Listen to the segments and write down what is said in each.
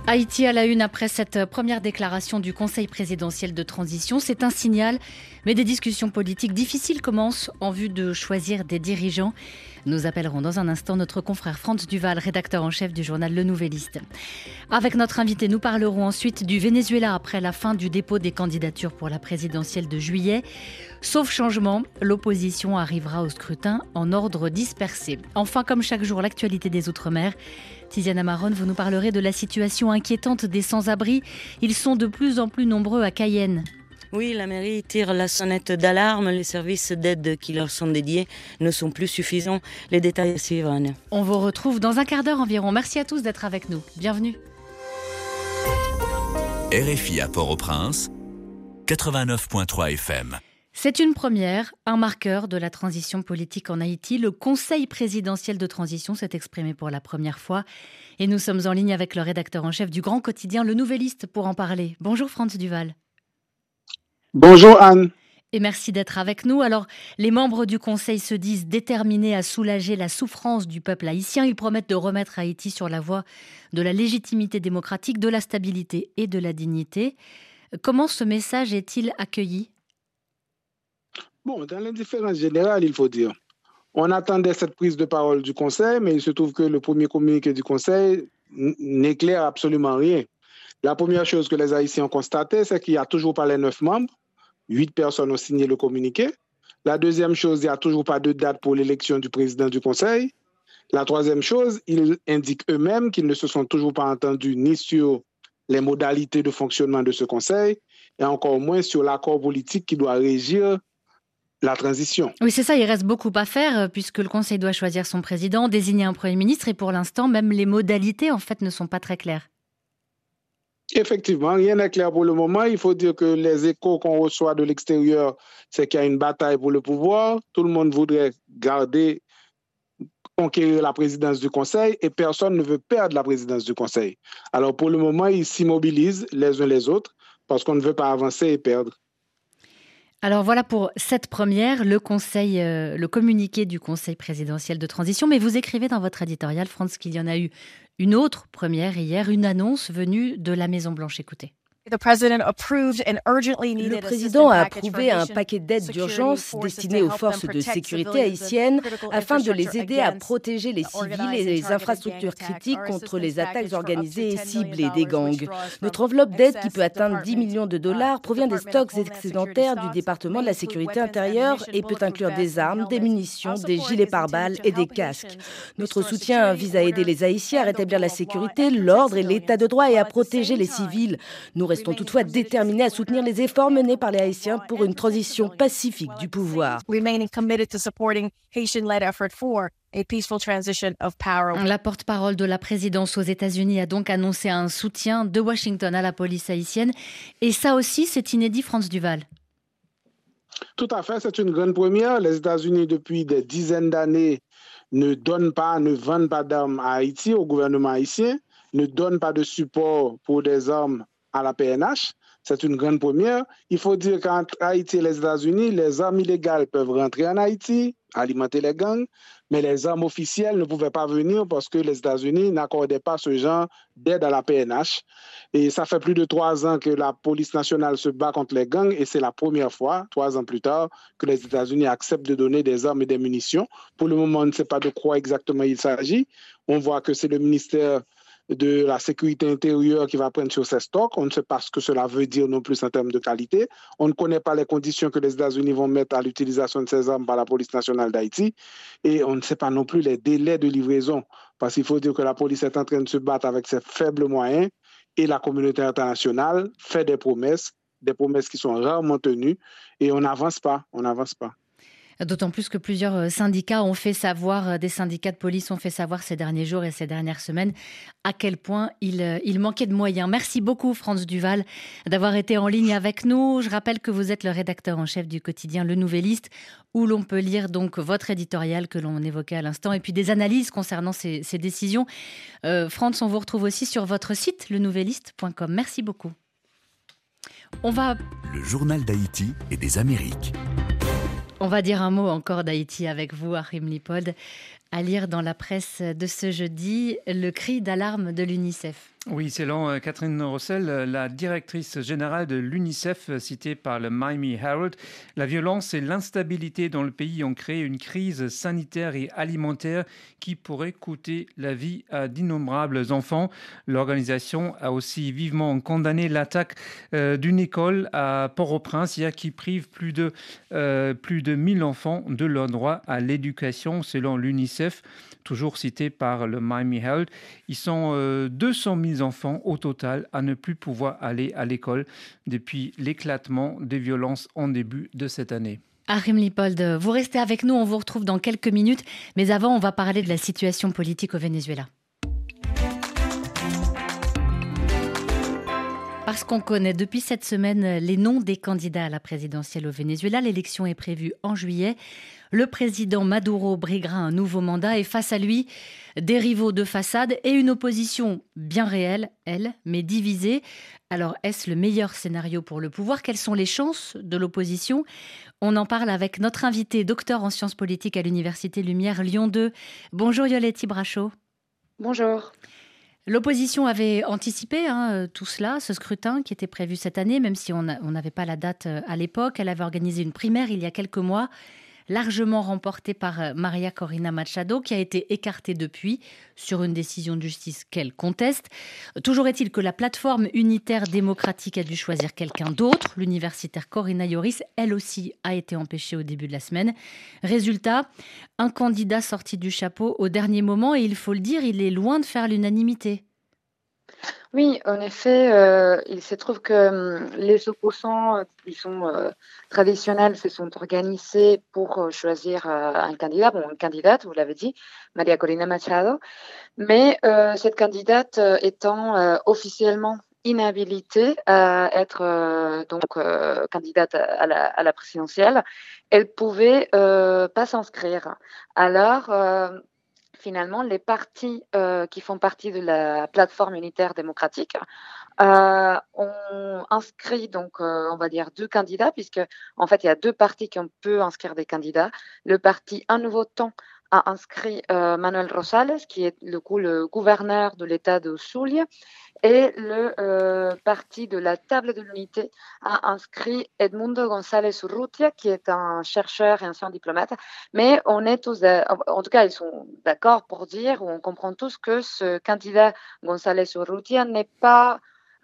Haïti à la une après cette première déclaration du Conseil présidentiel de transition. C'est un signal, mais des discussions politiques difficiles commencent en vue de choisir des dirigeants. Nous appellerons dans un instant notre confrère Frantz Duval, rédacteur en chef du journal Le Nouvelliste. Avec notre invité, nous parlerons ensuite du Venezuela après la fin du dépôt des candidatures pour la présidentielle de juillet. Sauf changement, l'opposition arrivera au scrutin en ordre dispersé. Enfin, comme chaque jour, l'actualité des Outre-mer. Tiziana Maron, vous nous parlerez de la situation inquiétante des sans-abri. Ils sont de plus en plus nombreux à Cayenne. Oui, la mairie tire la sonnette d'alarme. Les services d'aide qui leur sont dédiés ne sont plus suffisants. Les détails à suivre, Anne. On vous retrouve dans un quart d'heure environ. Merci à tous d'être avec nous. Bienvenue. RFI à Port-au-Prince, 89.3 FM. C'est une première, un marqueur de la transition politique en Haïti. Le Conseil présidentiel de transition s'est exprimé pour la première fois. Et nous sommes en ligne avec le rédacteur en chef du grand quotidien Le Nouvelliste pour en parler. Bonjour Frantz Duval. Bonjour Anne. Et merci d'être avec nous. Alors, les membres du Conseil se disent déterminés à soulager la souffrance du peuple haïtien. Ils promettent de remettre Haïti sur la voie de la légitimité démocratique, de la stabilité et de la dignité. Comment ce message est-il accueilli ? Bon, dans l'indifférence générale, il faut dire, on attendait cette prise de parole du Conseil, mais il se trouve que le premier communiqué du Conseil n'éclaire absolument rien. La première chose que les Haïtiens ont constaté, c'est qu'il n'y a toujours pas les 9 membres. 8 personnes ont signé le communiqué. La deuxième chose, il n'y a toujours pas de date pour l'élection du président du Conseil. La troisième chose, ils indiquent eux-mêmes qu'ils ne se sont toujours pas entendus ni sur les modalités de fonctionnement de ce Conseil, et encore moins sur l'accord politique qui doit régir la transition. Oui, c'est ça, il reste beaucoup à faire puisque le Conseil doit choisir son président, désigner un Premier ministre et pour l'instant, même les modalités en fait ne sont pas très claires. Effectivement, rien n'est clair pour le moment. Il faut dire que les échos qu'on reçoit de l'extérieur, c'est qu'il y a une bataille pour le pouvoir. Tout le monde voudrait conquérir la présidence du Conseil et personne ne veut perdre la présidence du Conseil. Alors pour le moment, ils s'immobilisent les uns les autres parce qu'on ne veut pas avancer et perdre. Alors voilà pour cette première, le communiqué du Conseil présidentiel de transition. Mais vous écrivez dans votre éditorial, Frantz, qu'il y en a eu une autre première hier, une annonce venue de la Maison-Blanche. Écoutez. Le président a approuvé un paquet d'aides d'urgence destiné aux forces de sécurité haïtiennes afin de les aider à protéger les civils et les infrastructures critiques contre les attaques organisées et ciblées des gangs. Notre enveloppe d'aide, qui peut atteindre 10 millions de dollars, provient des stocks excédentaires du département de la sécurité intérieure et peut inclure des armes, des munitions, des gilets pare-balles et des casques. Notre soutien vise à aider les Haïtiens à rétablir la sécurité, l'ordre et l'état de droit et à protéger les civils. Nous restons toutefois déterminés à soutenir les efforts menés par les Haïtiens pour une transition pacifique du pouvoir. La porte-parole de la présidence aux États-Unis a donc annoncé un soutien de Washington à la police haïtienne. Et ça aussi, c'est inédit, Frantz Duval. Tout à fait, c'est une grande première. Les États-Unis, depuis des dizaines d'années, ne vendent pas d'armes à Haïti, au gouvernement haïtien, ne donnent pas de support pour des armes à la PNH. C'est une grande première. Il faut dire qu'entre Haïti et les États-Unis, les armes illégales peuvent rentrer en Haïti, alimenter les gangs, mais les armes officielles ne pouvaient pas venir parce que les États-Unis n'accordaient pas ce genre d'aide à la PNH. Et ça fait plus de 3 ans que la police nationale se bat contre les gangs et c'est la première fois, 3 ans plus tard, que les États-Unis acceptent de donner des armes et des munitions. Pour le moment, on ne sait pas de quoi exactement il s'agit. On voit que c'est le ministère de la sécurité intérieure qui va prendre sur ces stocks. On ne sait pas ce que cela veut dire non plus en termes de qualité. On ne connaît pas les conditions que les États-Unis vont mettre à l'utilisation de ces armes par la police nationale d'Haïti. Et on ne sait pas non plus les délais de livraison. Parce qu'il faut dire que la police est en train de se battre avec ses faibles moyens et la communauté internationale fait des promesses qui sont rarement tenues et on n'avance pas. D'autant plus que plusieurs syndicats ont fait savoir, des syndicats de police ont fait savoir ces derniers jours et ces dernières semaines à quel point il manquait de moyens. Merci beaucoup Frantz Duval d'avoir été en ligne avec nous. Je rappelle que vous êtes le rédacteur en chef du quotidien Le Nouvelliste où l'on peut lire donc votre éditorial que l'on évoquait à l'instant et puis des analyses concernant ces décisions. Frantz, on vous retrouve aussi sur votre site lenouvelliste.com. Merci beaucoup. Le journal d'Haïti et des Amériques. On va dire un mot encore d'Haïti avec vous, Achim Lipold. À lire dans la presse de ce jeudi, le cri d'alarme de l'UNICEF. Oui, selon Catherine Rossel, la directrice générale de l'UNICEF, citée par le Miami Herald, la violence et l'instabilité dans le pays ont créé une crise sanitaire et alimentaire qui pourrait coûter la vie à d'innombrables enfants. L'organisation a aussi vivement condamné l'attaque d'une école à Port-au-Prince hier qui prive plus de 1000 enfants de leur droit à l'éducation, selon l'UNICEF. Toujours cité par le Miami Herald, ils sont 200 000 enfants au total à ne plus pouvoir aller à l'école depuis l'éclatement des violences en début de cette année. Achim Lippold, vous restez avec nous, on vous retrouve dans quelques minutes. Mais avant, on va parler de la situation politique au Venezuela. Parce qu'on connaît depuis cette semaine les noms des candidats à la présidentielle au Venezuela, l'élection est prévue en juillet. Le président Maduro briguera un nouveau mandat et face à lui, des rivaux de façade et une opposition bien réelle, elle, mais divisée. Alors, est-ce le meilleur scénario pour le pouvoir ? Quelles sont les chances de l'opposition ? On en parle avec notre invité, docteur en sciences politiques à l'Université Lumière Lyon 2. Bonjour Yoletti Brachot. Bonjour. L'opposition avait anticipé tout cela, ce scrutin qui était prévu cette année, même si on n'avait pas la date à l'époque. Elle avait organisé une primaire il y a quelques mois, largement remportée par Maria Corina Machado, qui a été écartée depuis sur une décision de justice qu'elle conteste. Toujours est-il que la plateforme unitaire démocratique a dû choisir quelqu'un d'autre. L'universitaire Corina Yoris, elle aussi, a été empêchée au début de la semaine. Résultat, un candidat sorti du chapeau au dernier moment et il faut le dire, il est loin de faire l'unanimité. Oui, en effet, il se trouve que les opposants qui sont traditionnels se sont organisés pour choisir un candidat, une candidate, vous l'avez dit, Maria Corina Machado, mais cette candidate étant officiellement inhabilitée à être candidate à la présidentielle, elle pouvait pas s'inscrire. Alors, finalement, les partis qui font partie de la plateforme unitaire démocratique ont inscrit, on va dire, 2 candidats, puisque en fait, il y a 2 partis qui ont pu inscrire des candidats. Le parti Un Nouveau Temps a inscrit Manuel Rosales, qui est le gouverneur de l'État de Zulia, et le parti de la Table de l'Unité a inscrit Edmundo González Urrutia, qui est un chercheur et ancien diplomate. Mais on est tous, en tout cas, ils sont d'accord pour dire, ou on comprend tous que ce candidat González Urrutia n'est pas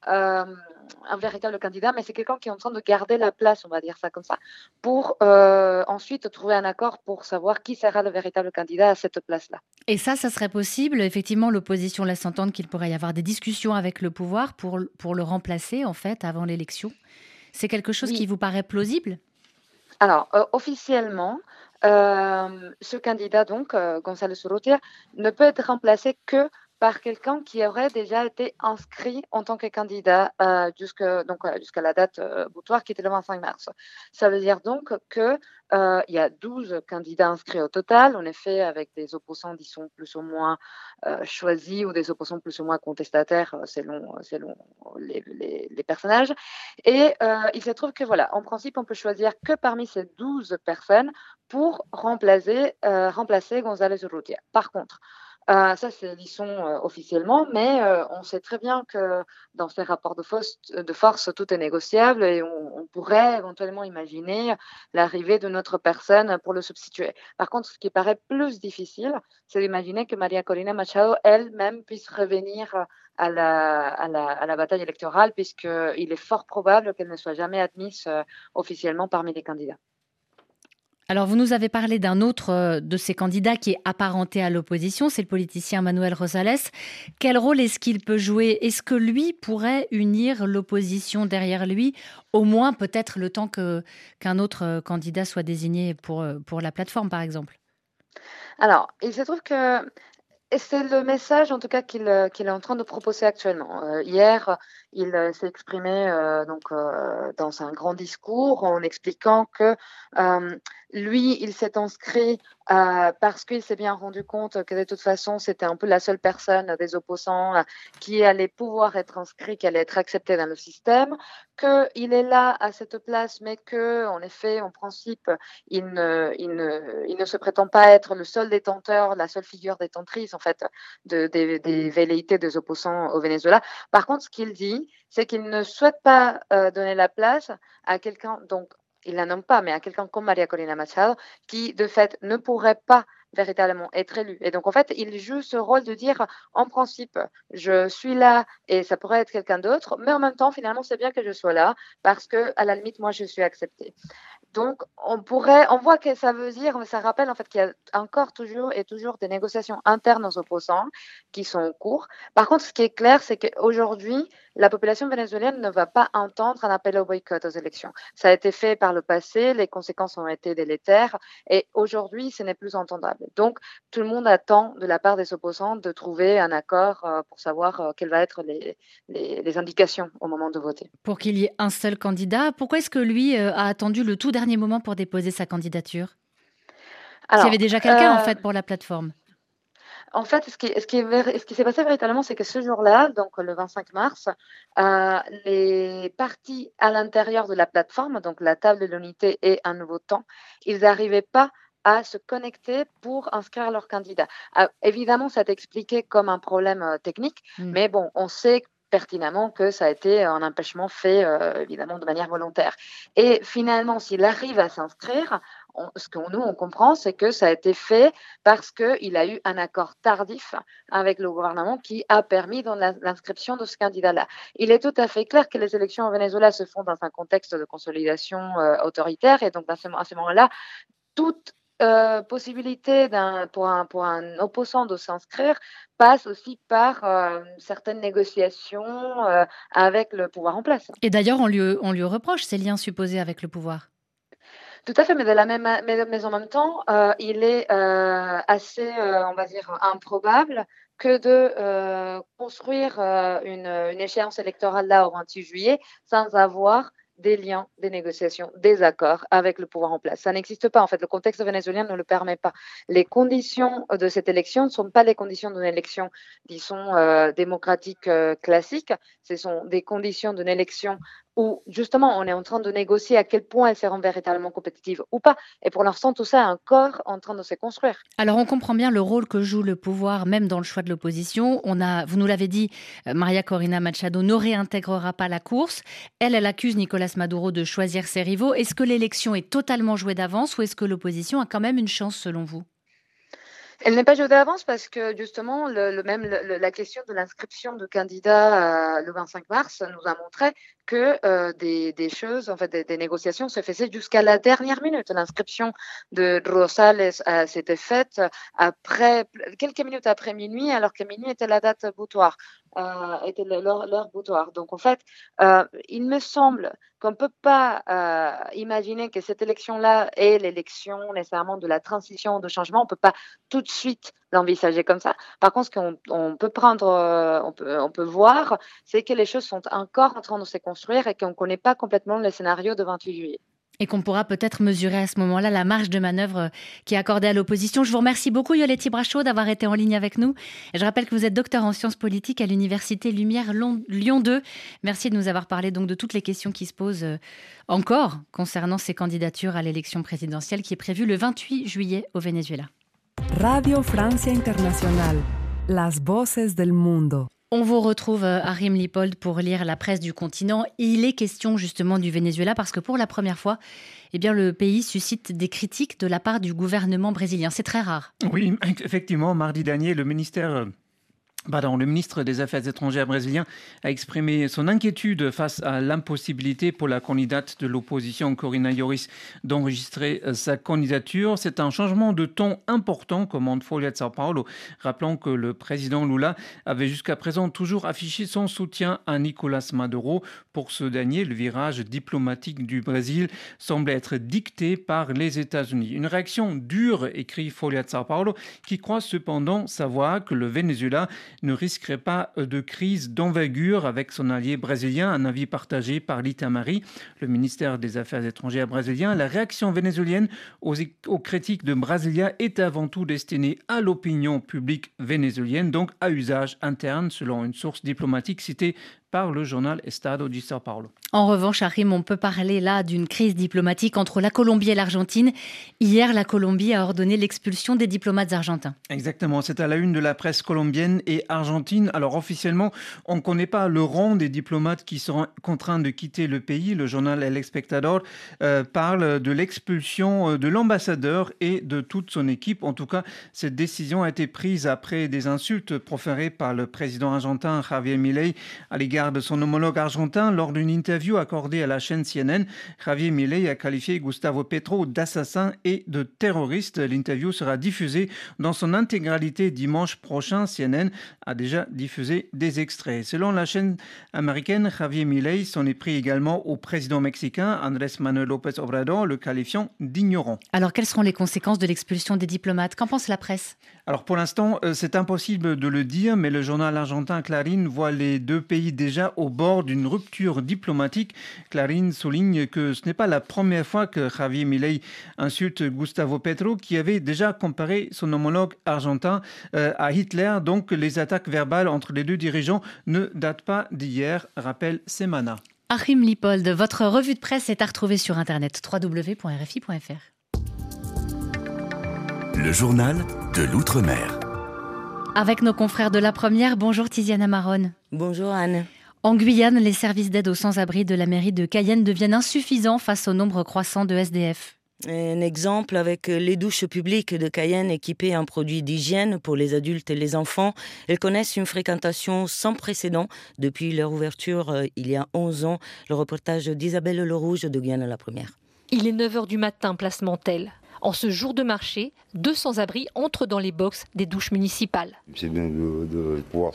un véritable candidat, mais c'est quelqu'un qui est en train de garder la place, on va dire ça comme ça, pour ensuite trouver un accord pour savoir qui sera le véritable candidat à cette place-là. Et ça serait possible. Effectivement, l'opposition laisse entendre qu'il pourrait y avoir des discussions avec le pouvoir pour le remplacer, en fait, avant l'élection. C'est quelque chose qui vous paraît plausible ? Alors, officiellement, ce candidat, González Urrutia, ne peut être remplacé que par quelqu'un qui aurait déjà été inscrit en tant que candidat jusqu'à la date butoir qui était le 25 mars. Ça veut dire donc qu'il y a 12 candidats inscrits au total, en effet avec des opposants qui sont plus ou moins choisis ou des opposants plus ou moins contestataires selon les personnages. Et il se trouve que en principe on peut choisir que parmi ces 12 personnes pour remplacer González Urrutia. Par contre, ça, c'est officiellement, mais on sait très bien que dans ces rapports de force, tout est négociable et on pourrait éventuellement imaginer l'arrivée d'une autre personne pour le substituer. Par contre, ce qui paraît plus difficile, c'est d'imaginer que Maria Corina Machado elle-même puisse revenir à la bataille électorale, puisqu'il est fort probable qu'elle ne soit jamais admise officiellement parmi les candidats. Alors, vous nous avez parlé d'un autre de ces candidats qui est apparenté à l'opposition, c'est le politicien Manuel Rosales. Quel rôle est-ce qu'il peut jouer ? Est-ce que lui pourrait unir l'opposition derrière lui, au moins peut-être le temps qu'un autre candidat soit désigné pour la plateforme, par exemple ? Alors, il se trouve que c'est le message, en tout cas, qu'il est en train de proposer actuellement. Hier, il s'est exprimé dans un grand discours en expliquant que lui, il s'est inscrit parce qu'il s'est bien rendu compte que de toute façon, c'était un peu la seule personne des opposants qui allait pouvoir être inscrit, qui allait être accepté dans le système, qu'il est là à cette place, mais que, en effet, en principe, il ne se prétend pas être le seul détenteur, la seule figure détentrice, en fait, des velléités des opposants au Venezuela. Par contre, ce qu'il dit, c'est qu'il ne souhaite pas donner la place à quelqu'un, donc il ne la nomme pas, mais à quelqu'un comme María Corina Machado, qui, de fait, ne pourrait pas véritablement être élu. Et donc, en fait, il joue ce rôle de dire, en principe, je suis là et ça pourrait être quelqu'un d'autre, mais en même temps, finalement, c'est bien que je sois là parce que, à la limite, moi, je suis acceptée. Donc, on voit que ça veut dire, ça rappelle en fait qu'il y a encore toujours des négociations internes aux opposants qui sont en cours. Par contre, ce qui est clair, c'est qu'aujourd'hui, la population vénézuélienne ne va pas entendre un appel au boycott aux élections. Ça a été fait par le passé, les conséquences ont été délétères et aujourd'hui, ce n'est plus entendable. Donc, tout le monde attend de la part des opposants de trouver un accord pour savoir quelles vont être les indications au moment de voter. Pour qu'il y ait un seul candidat, pourquoi est-ce que lui a attendu le tout dernier moment pour déposer sa candidature? Il y avait déjà quelqu'un en fait pour la plateforme. En fait, ce qui s'est passé véritablement, c'est que ce jour-là, donc le 25 mars, les partis à l'intérieur de la plateforme, donc la table de l'unité et un nouveau temps, ils n'arrivaient pas à se connecter pour inscrire leur candidat. Évidemment, ça a été expliqué comme un problème technique, mais bon, on sait pertinemment que ça a été un empêchement fait, évidemment, de manière volontaire. Et finalement, s'il arrive à s'inscrire, ce que nous, on comprend, c'est que ça a été fait parce qu'il a eu un accord tardif avec le gouvernement qui a permis l'inscription de ce candidat-là. Il est tout à fait clair que les élections au Venezuela se font dans un contexte de consolidation autoritaire et donc à ce moment-là, toute possibilité pour un opposant de s'inscrire passe aussi par certaines négociations avec le pouvoir en place. Et d'ailleurs, on lui reproche ces liens supposés avec le pouvoir. Tout à fait, mais en même temps, il est assez, on va dire, improbable que de construire une échéance électorale là au 28 juillet sans avoir des liens, des négociations, des accords avec le pouvoir en place. Ça n'existe pas. En fait, le contexte vénézuélien ne le permet pas. Les conditions de cette élection ne sont pas les conditions d'une élection, disons, démocratique classique. Ce sont des conditions d'une élection où, justement, on est en train de négocier à quel point elles seront véritablement compétitives ou pas. Et pour l'instant, tout ça est encore en train de se construire. Alors, on comprend bien le rôle que joue le pouvoir, même dans le choix de l'opposition. Vous nous l'avez dit, María Corina Machado ne réintégrera pas la course. Elle accuse Nicolás Maduro de choisir ses rivaux. Est-ce que l'élection est totalement jouée d'avance ou est-ce que l'opposition a quand même une chance, selon vous ? Elle n'est pas jouée d'avance parce que justement, la question de l'inscription de candidats le 25 mars nous a montré que des choses, en fait, des négociations se faisaient jusqu'à la dernière minute. L'inscription de Rosales s'était faite quelques minutes après minuit, alors que minuit était la date butoir, était l'heure butoir. Donc, en fait, il me semble qu'on ne peut pas imaginer que cette élection-là est l'élection nécessairement de la transition, de changement. On ne peut pas tout de suite l'envisager comme ça. Par contre, ce qu'on peut voir, c'est que les choses sont encore en train de se construire et qu'on ne connaît pas complètement le scénario de 28 juillet. Et qu'on pourra peut-être mesurer à ce moment-là la marge de manœuvre qui est accordée à l'opposition. Je vous remercie beaucoup, Yoletti Brachot, d'avoir été en ligne avec nous. Et je rappelle que vous êtes docteur en sciences politiques à l'Université Lumière Lyon 2. Merci de nous avoir parlé donc de toutes les questions qui se posent encore concernant ces candidatures à l'élection présidentielle qui est prévue le 28 juillet au Venezuela. Radio Francia Internacional, las voces del mundo. On vous retrouve, Arim Lipold, pour lire la presse du continent. Il est question justement du Venezuela parce que pour la première fois, le pays suscite des critiques de la part du gouvernement brésilien. C'est très rare. Oui, effectivement, mardi dernier, le ministre des Affaires étrangères brésilien a exprimé son inquiétude face à l'impossibilité pour la candidate de l'opposition, Corina Yoris, d'enregistrer sa candidature. C'est un changement de ton important, commande Folha de São Paulo, rappelant que le président Lula avait jusqu'à présent toujours affiché son soutien à Nicolás Maduro. Pour ce dernier, le virage diplomatique du Brésil semble être dicté par les États-Unis. Une réaction dure, écrit Folha de São Paulo, qui croit cependant savoir que le Venezuela ne risquerait pas de crise d'envergure avec son allié brésilien, un avis partagé par l'Itamari, le ministère des Affaires étrangères brésilien. La réaction vénézuélienne aux critiques de Brasilia est avant tout destinée à l'opinion publique vénézuélienne, donc à usage interne, selon une source diplomatique citée par le journal Estado de São Paulo. En revanche, Harim, on peut parler là d'une crise diplomatique entre la Colombie et l'Argentine. Hier, la Colombie a ordonné l'expulsion des diplomates argentins. Exactement, c'est à la une de la presse colombienne et argentine. Alors officiellement, on ne connaît pas le rang des diplomates qui seront contraints de quitter le pays. Le journal El Espectador parle de l'expulsion de l'ambassadeur et de toute son équipe. En tout cas, cette décision a été prise après des insultes proférées par le président argentin Javier Milei à l'égard de son homologue argentin. Lors d'une interview accordée à la chaîne CNN, Javier Milei a qualifié Gustavo Petro d'assassin et de terroriste. L'interview sera diffusée dans son intégralité dimanche prochain. CNN a déjà diffusé des extraits. Selon la chaîne américaine, Javier Milei s'en est pris également au président mexicain Andrés Manuel López Obrador, le qualifiant d'ignorant. Alors, quelles seront les conséquences de l'expulsion des diplomates ? Qu'en pense la presse ? Alors pour l'instant, c'est impossible de le dire, mais le journal argentin Clarín voit les deux pays déjà au bord d'une rupture diplomatique. Clarín souligne que ce n'est pas la première fois que Javier Milei insulte Gustavo Petro, qui avait déjà comparé son homologue argentin à Hitler. Donc les attaques verbales entre les deux dirigeants ne datent pas d'hier, rappelle Semana. Achim Lippold, votre revue de presse est à retrouver sur internet www.rfi.fr. Le journal de l'Outre-mer. Avec nos confrères de la première, bonjour Tiziana Maron. Bonjour Anne. En Guyane, les services d'aide aux sans-abri de la mairie de Cayenne deviennent insuffisants face au nombre croissant de SDF. Un exemple avec les douches publiques de Cayenne équipées en produits d'hygiène pour les adultes et les enfants. Elles connaissent une fréquentation sans précédent depuis leur ouverture il y a 11 ans. Le reportage d'Isabelle Lerouge de Guyane la première. Il est 9h du matin, place Mantel. En ce jour de marché, 2 sans-abri entrent dans les boxes des douches municipales. C'est bien de pouvoir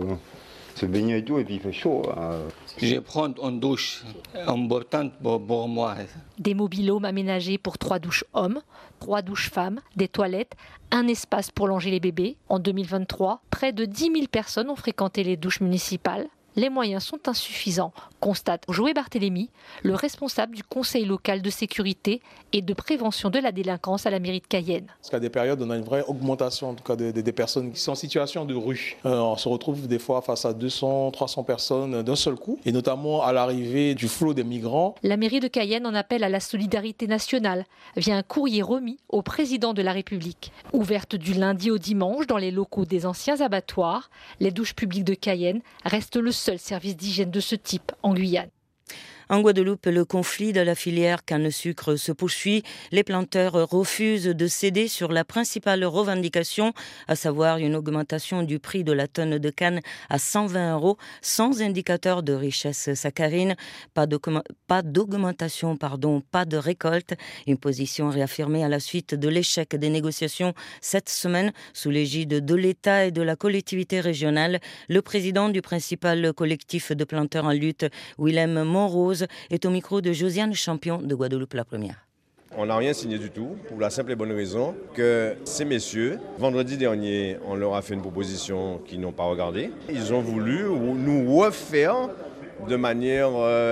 se baigner et tout, et puis il fait chaud. Je prends une douche importante pour moi. Des mobil-homes aménagés pour 3 douches hommes, 3 douches femmes, des toilettes, un espace pour longer les bébés. En 2023, près de 10 000 personnes ont fréquenté les douches municipales. Les moyens sont insuffisants, constate Joël Barthélémy, le responsable du conseil local de sécurité et de prévention de la délinquance à la mairie de Cayenne. Parce qu'à des périodes, on a une vraie augmentation en tout cas des personnes qui sont en situation de rue. On se retrouve des fois face à 200, 300 personnes d'un seul coup, et notamment à l'arrivée du flot des migrants. La mairie de Cayenne en appelle à la solidarité nationale via un courrier remis au président de la République. Ouverte du lundi au dimanche dans les locaux des anciens abattoirs, les douches publiques de Cayenne restent le seul service d'hygiène de ce type en Guyane. En Guadeloupe, le conflit de la filière canne-sucre se poursuit. Les planteurs refusent de céder sur la principale revendication, à savoir une augmentation du prix de la tonne de canne à 120 €, sans indicateur de richesse saccharine. Pas d'augmentation, pas de récolte. Une position réaffirmée à la suite de l'échec des négociations cette semaine sous l'égide de l'État et de la collectivité régionale. Le président du principal collectif de planteurs en lutte, Willem Monrose, est au micro de Josiane Champion de Guadeloupe la première. On n'a rien signé du tout, pour la simple et bonne raison que ces messieurs, vendredi dernier, on leur a fait une proposition qu'ils n'ont pas regardée. Ils ont voulu nous refaire de manière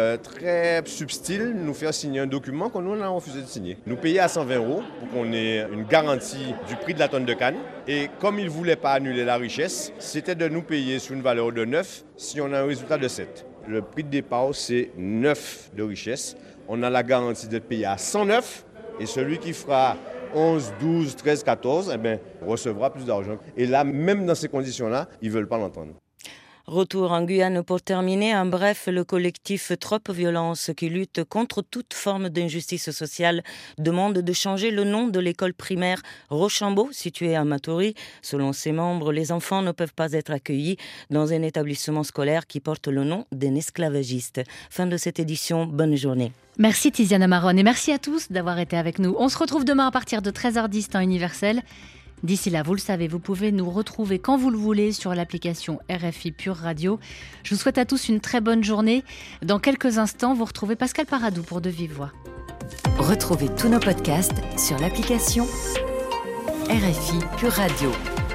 très subtile, nous faire signer un document qu'on nous a refusé de signer. Nous payer à 120 € pour qu'on ait une garantie du prix de la tonne de canne. Et comme ils ne voulaient pas annuler la richesse, c'était de nous payer sur une valeur de 9 si on a un résultat de 7. Le prix de départ, c'est 9 de richesse. On a la garantie d'être payé à 109. Et celui qui fera 11, 12, 13, 14, recevra plus d'argent. Et là, même dans ces conditions-là, ils ne veulent pas l'entendre. Retour en Guyane pour terminer. En bref, le collectif Trop Violence, qui lutte contre toute forme d'injustice sociale, demande de changer le nom de l'école primaire Rochambeau, située à Matoury. Selon ses membres, les enfants ne peuvent pas être accueillis dans un établissement scolaire qui porte le nom d'un esclavagiste. Fin de cette édition, bonne journée. Merci Tiziana Maron et merci à tous d'avoir été avec nous. On se retrouve demain à partir de 13h10 temps universel. D'ici là, vous le savez, vous pouvez nous retrouver quand vous le voulez sur l'application RFI Pure Radio. Je vous souhaite à tous une très bonne journée. Dans quelques instants, vous retrouvez Pascal Paradou pour De Vive Voix. Retrouvez tous nos podcasts sur l'application RFI Pure Radio.